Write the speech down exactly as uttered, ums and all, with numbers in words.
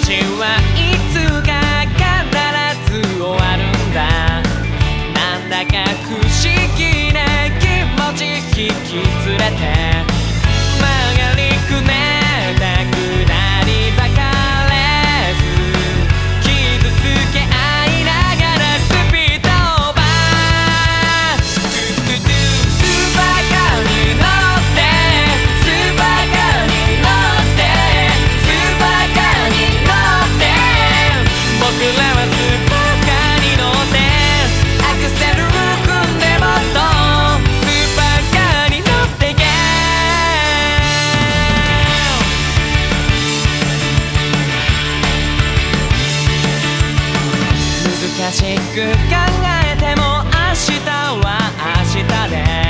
はいつか必ず終わるんだ。なんだか不思議な気持ち引き連れて曲がりくねった下り坂レース傷つけ合いながらスピードオーバートゥトゥトゥスーパーカーに乗ってスーパーカーに乗ってスーパーカーに乗って僕らはスーパーカーに乗ってアクセルを踏んでもっとスーパーカーに乗ってけ難しく考えても明日は明日で